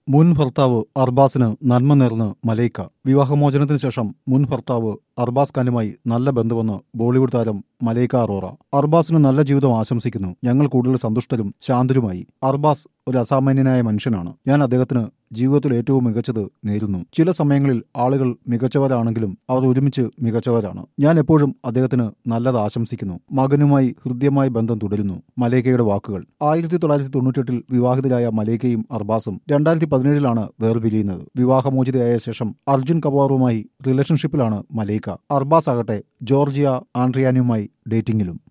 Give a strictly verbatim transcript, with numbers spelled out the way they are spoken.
മുൻ ഭർത്താവ് അർബാസിന് നന്മ നേർന്ന് മലൈക്ക. വിവാഹമോചനത്തിന് ശേഷം മുൻ ഭർത്താവ് അർബാസ് ഖാനുമായി നല്ല ബന്ധമെന്ന് ബോളിവുഡ് താരം മലൈക്ക അറോറ. അർബാസിന് നല്ല ജീവിതം ആശംസിക്കുന്നു. ഞങ്ങൾ കൂടുതൽ സന്തുഷ്ടരും ശാന്തരുമായി. അർബാസ് ഒരു അസാമാന്യനായ മനുഷ്യനാണ്. ഞാൻ അദ്ദേഹത്തിന് ജീവിതത്തിൽ ഏറ്റവും മികച്ചത് നേരുന്നു. ചില സമയങ്ങളിൽ ആളുകൾ മികച്ചവരാണെങ്കിലും അവർ ഒരുമിച്ച് മികച്ചവരാണ്. ഞാൻ എപ്പോഴും അദ്ദേഹത്തിന് നല്ലത് ആശംസിക്കുന്നു. മകനുമായി ഹൃദ്യമായ ബന്ധം തുടരുന്നു. മലൈക്കയുടെ വാക്കുകൾ. ആയിരത്തി തൊള്ളായിരത്തി തൊണ്ണൂറ്റിയെട്ടിൽ വിവാഹിതരായ മലൈക്കയും അർബാസും രണ്ടായിരത്തി പതിനേഴിലാണ് വേർപിരിയുന്നത്. വിവാഹമോചിതയായ ശേഷം അർജുൻ കപൂറുമായി റിലേഷൻഷിപ്പിലാണ് മലൈക്ക. അർബാസ് ആകട്ടെ ജോർജിയ ആൻഡ്രിയാനുമായി ഡേറ്റിംഗിലും.